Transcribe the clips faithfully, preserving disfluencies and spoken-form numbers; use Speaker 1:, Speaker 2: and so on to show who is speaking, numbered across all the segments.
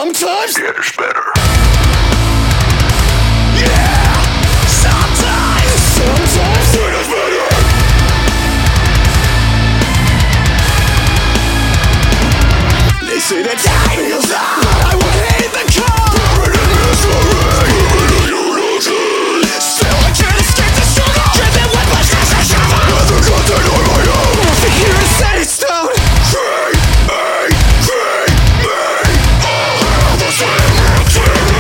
Speaker 1: Sometimes
Speaker 2: it is better.
Speaker 1: Yeah, sometimes, sometimes it is better. They say that time heals all. I would hate the cold. Buried in misery, buried in unity. Still I can't escape the struggle. Driven with my stress and shovel. Never got that on my own. Nothing here is set in stone.
Speaker 2: Free me, free me. All hail the cemetery.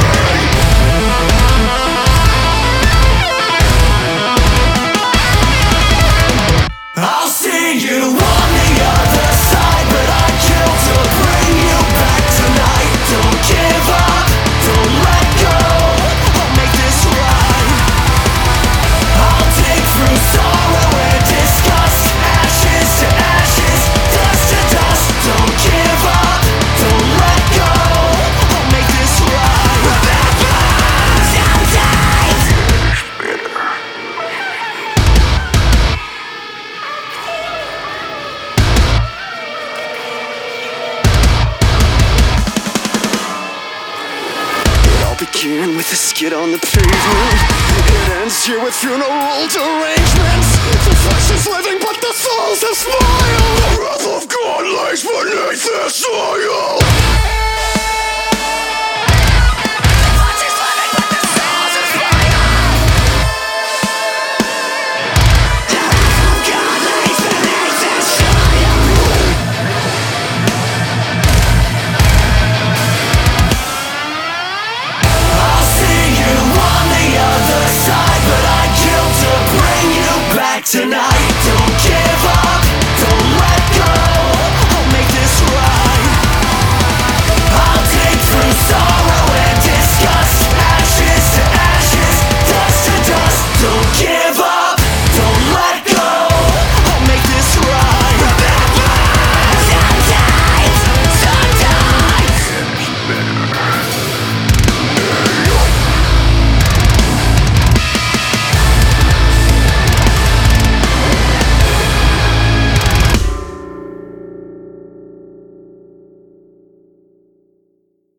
Speaker 1: I'll see you on the other side, but I killed to bring you back tonight. Don't give up, don't let go. I'll make this right. I'll dig through sorrow and disgust. Ashes to ashes, dust to dust. Don't give up, don't let go. I'll make this right. Sometimes begin with a skid on the pavement. It ends here with funeral arrangements. The flesh is living but the souls have smiled.
Speaker 2: The wrath of God lays beneath the soil.